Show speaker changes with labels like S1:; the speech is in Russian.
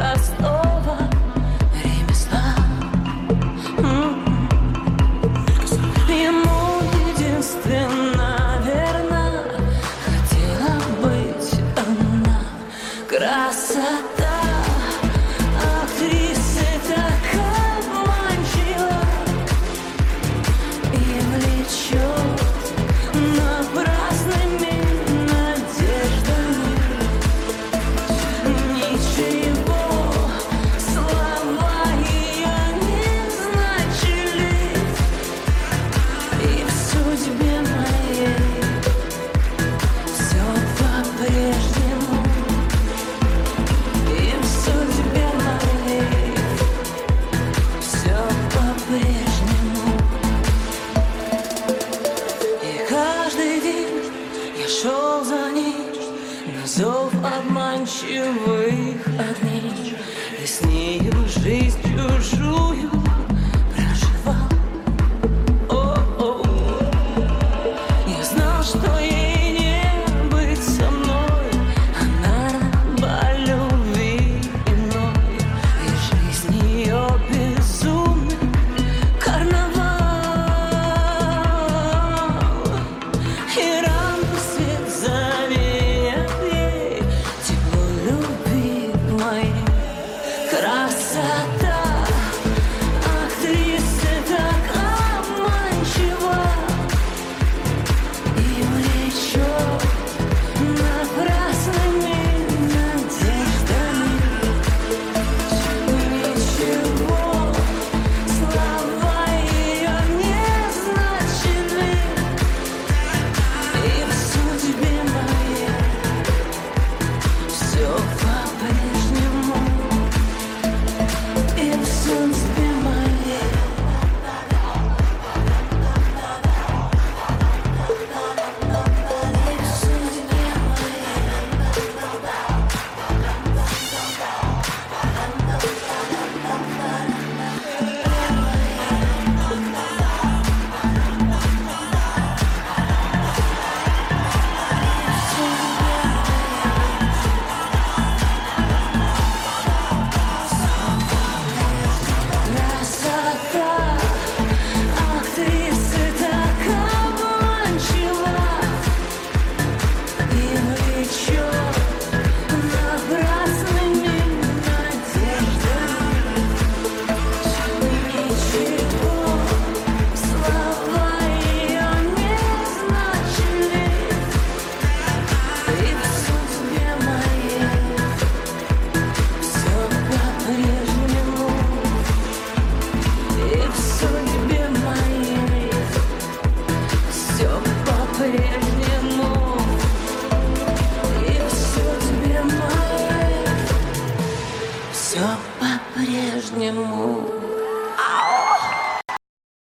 S1: простого ремесла. Ему единственно верно хотела быть она. Красота актрисы так обманчива и влечет напрасными надеждами. Ничего слова ее не значили, и в судьбе моей все по-прежнему, и в судьбе моей все по-прежнему. И каждый день я шел за ней на зов обманчивых огней, и с нею жизнь чужую проживал. О-о-о. Я знал, что ей не быть со мной, она раба любви иной, и жизнь ее безумный карнавал. И рано свет завеет ей тепло любви моей. Красота актрисы так обманчива и влечет напрасными надеждами. Ничего слова ее не значили, и в судьбе моей все по-прежнему, и в судьбе моей. Красота актрисы так обманчива и влечет напрасными надеждами. Ничего слова ее не значили, и в судьбе моей все по-прежнему, и в судьбе моей все по-прежнему, и в судьбе моей все по-прежнему.